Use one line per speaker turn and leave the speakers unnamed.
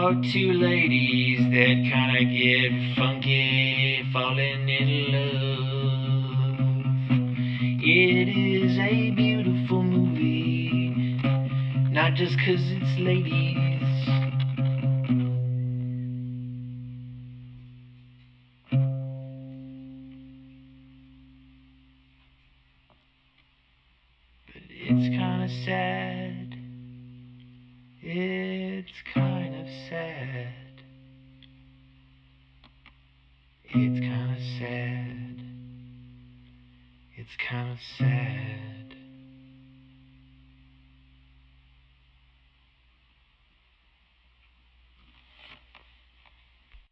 about two ladies that kinda get funky, falling in love. It is a beautiful movie, not just 'cause it's ladies. But it's kinda sad. It's kind of sad. It's kind of sad. It's kind of sad.